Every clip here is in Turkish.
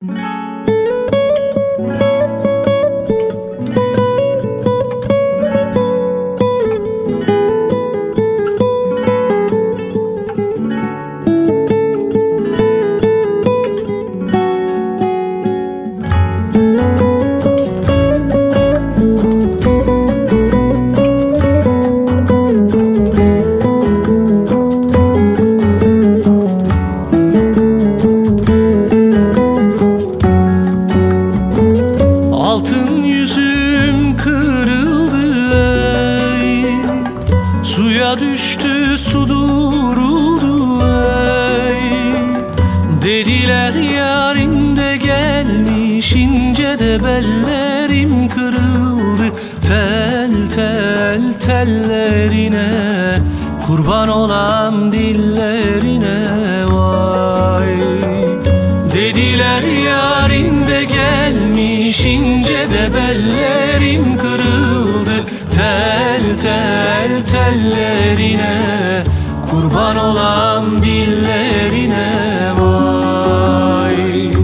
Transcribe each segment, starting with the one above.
Altın yüzüm kırıldı ey, suya düştü su duruldu ey. Dediler yarinde gelmiş, ince de bellerim kırıldı. Tel tel tellerine, kurban olam dillerine vay. Dediler yarinde gelmiş, ince de bellerim kırıldı. Tel tel tellerine, kurban olam dillerine vay.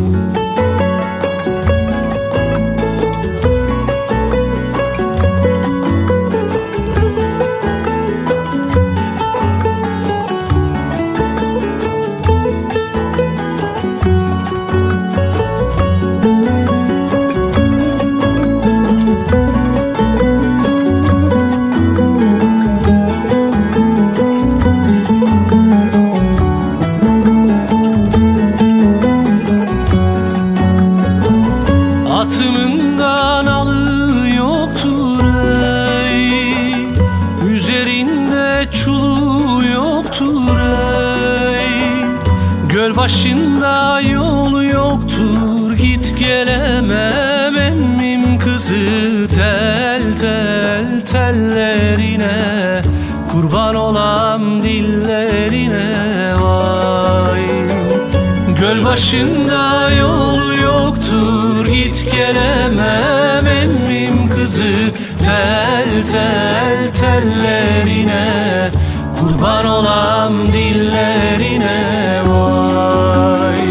Atımın kanalı yoktur ey, üzerinde çulu yoktur ey. Göl başında yolu yoktur, git gelemem emmim kızı. Tel tel tellerine, kurban olam dillerine vay. Göl başında yolu yoktur, git gelemem emmim kızı. Tel tel tellerine, kurban olam dillerine vay.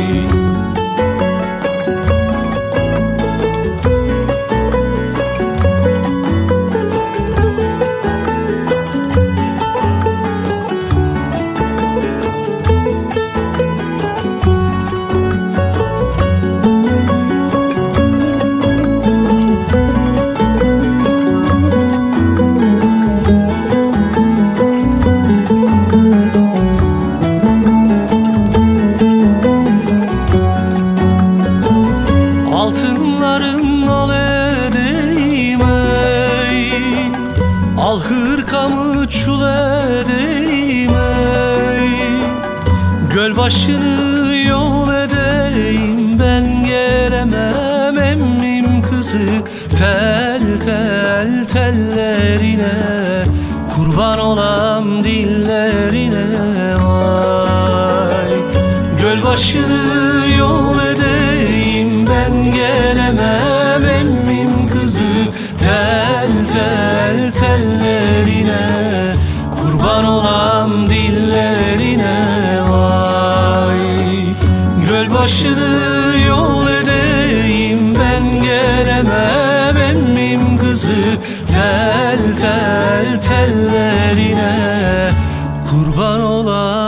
Altınlarım al edeyim ey, al hırkamı çul edeyim ey. Göl başını yol edeyim, ben gelemem emmim kızı. Tel tel tellerine, kurban olam dillerine vay. Göl başını yol edeyim, ben gelemem emmim kızı. Tel tel tellerine, kurban olam dillerine vay. Göl başını yol edeyim, ben gelemem emmim kızı. Tel tel tellerine, kurban olam